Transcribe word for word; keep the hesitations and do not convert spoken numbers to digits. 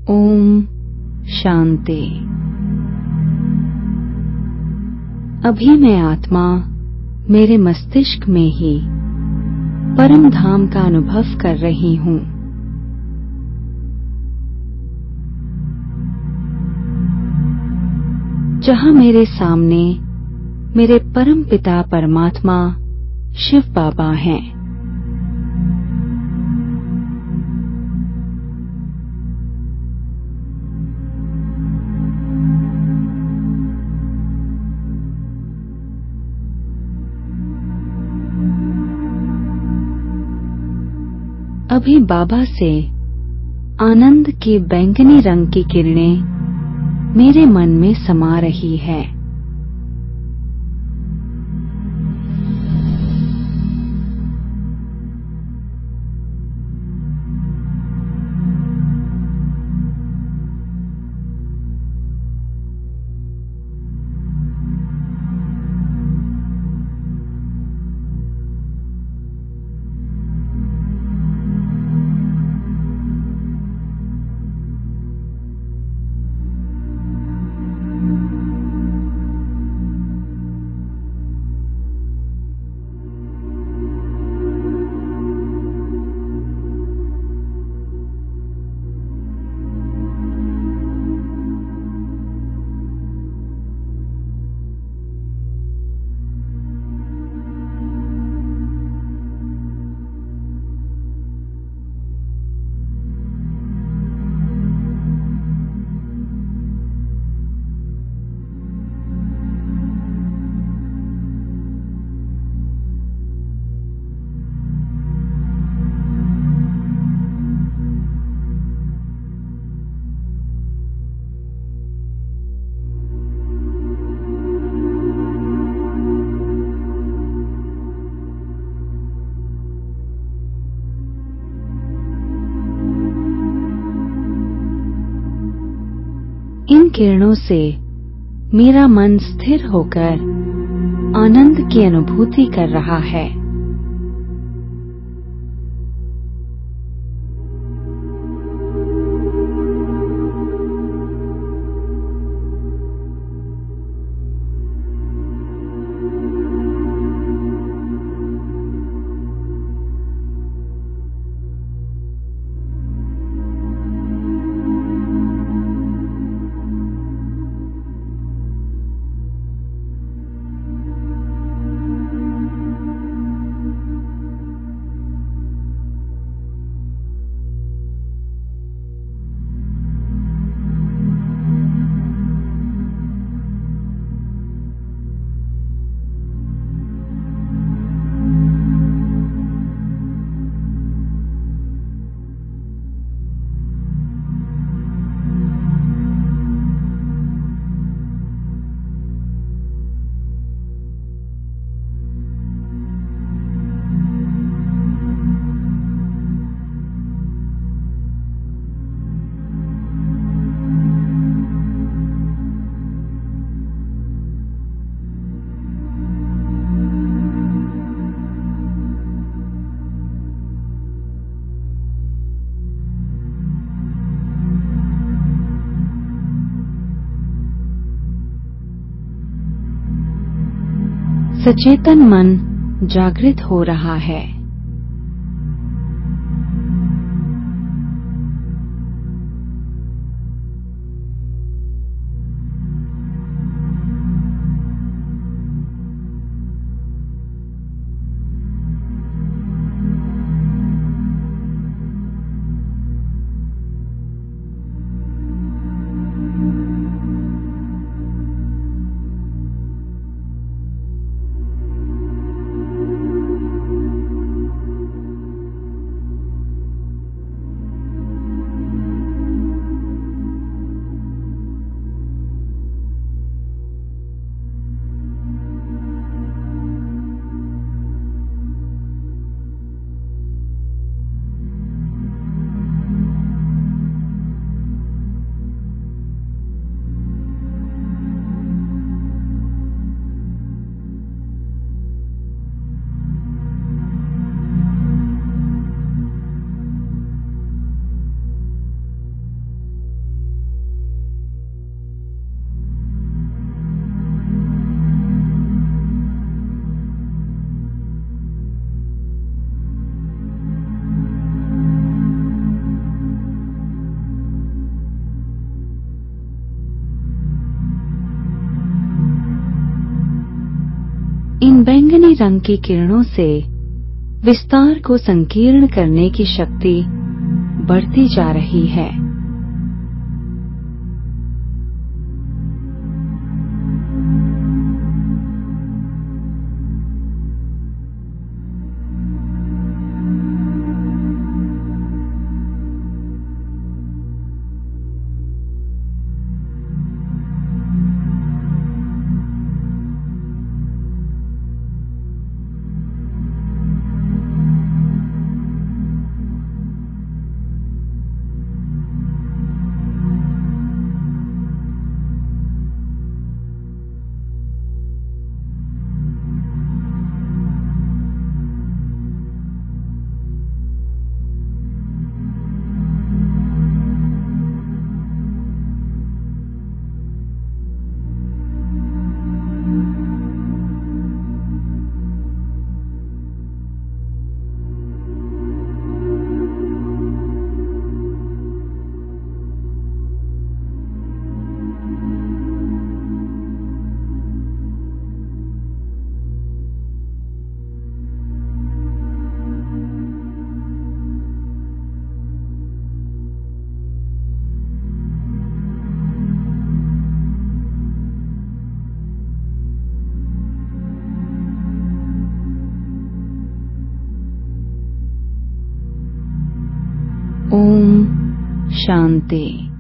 ओम शांति। अभी मैं आत्मा मेरे मस्तिष्क में ही परम धाम का अनुभव कर रही हूँ। जहाँ मेरे सामने मेरे परम पिता परमात्मा शिव बाबा हैं। अभी बाबा से आनंद की बैंगनी रंग की किरणें मेरे मन में समा रही है। इन किरणों से मेरा मन स्थिर होकर आनंद की अनुभूति कर रहा है। सचेतन मन जागृत हो रहा है। बैंगनी रंग की किरणों से विस्तार को संकीर्ण करने की शक्ति बढ़ती जा रही है। ओम शांति।